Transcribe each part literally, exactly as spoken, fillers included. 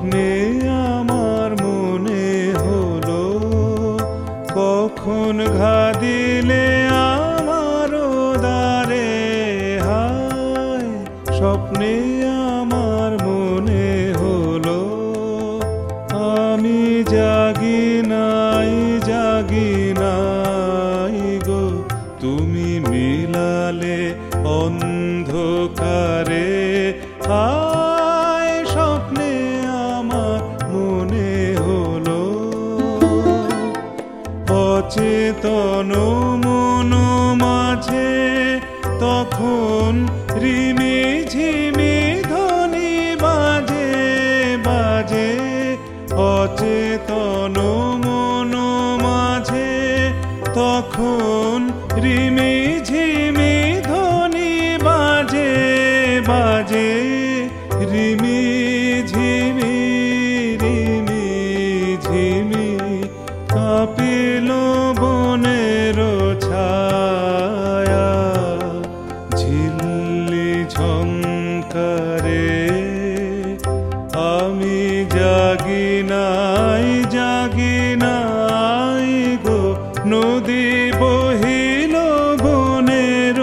স্বপ্নে আমার মনে হলো কখন ঘা দিলে আমার দ্বারে। হায় স্বপ্নে আমার মনে হলো আমি জাগি নাই জাগি নাই গো, তুমি মিলালে অন্ধকারে। হায় স্বপ্নে আমার মনে হলো অচেতন মন মাঝে তখন রিমি ঝিমি ধ্বনি বাজে বাজে। অচেতন মন মাঝে তখন রিমি ঝিমি ধ্বনি বাজে বাজে। রিমি ঝিমি রিমি ঝিমি কাঁপিল বনের ছায়া ঝিল্লি ঝংকারে। আমি জাগি নাই জাগি নাই গো, নদী বহিল বনের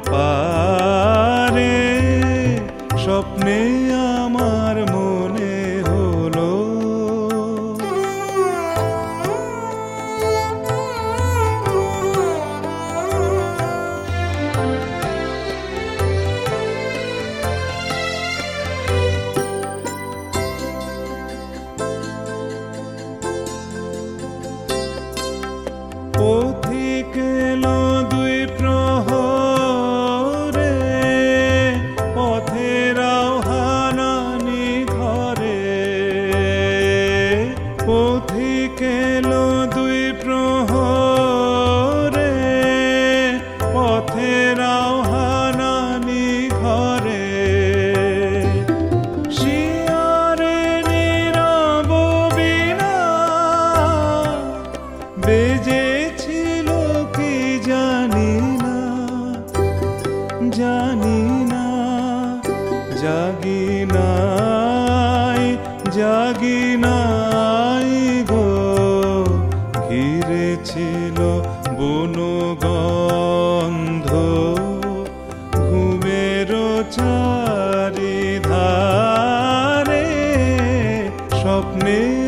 পারে। স্বপ্নে আমার মনে হলো পথিক এলো দুই প্রহরে পথের আহ্বানী ঘরে। পথিক এলো দুই প্রহরে পথের আহ্বানী ঘরে। শিয়ারে নীরব বীণা বেজেছিল কি জানি না জানি না। জাগি নাই জাগি নাই গো, ঘিরেছিল বনগন্ধ ঘুমের চারিধারে। স্বপ্নে